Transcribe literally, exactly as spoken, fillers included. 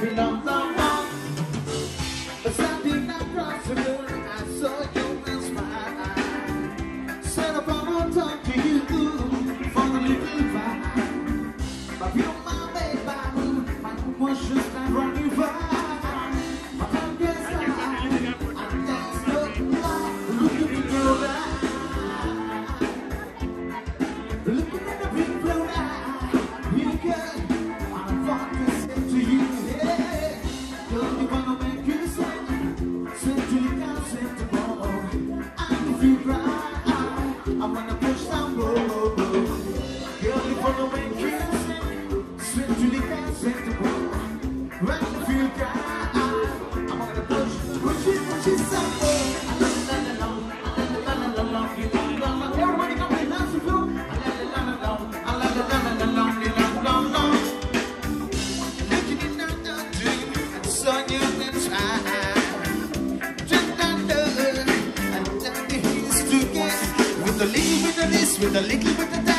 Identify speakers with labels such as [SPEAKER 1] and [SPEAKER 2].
[SPEAKER 1] been long, long, long. Standing across the room, I saw your smile. Said I wanna talk to you for a little while. But you're my baby, my emotions are running wild. My tongue gets high, I dance the light. Looking in your eyes, looking at the big blue eye. You girl, I want to say to you, yeah, girl, you wanna make you sing, sing to the cow, sing to ball. And if you cry, I wanna push down, go, go, go. Girl, you wanna make you sing, sing to the cow, sing to ball. And if you cry, I wanna push, push it, push it down, go. Everybody come and dance with you. With a little bit of this, with a little bit of that.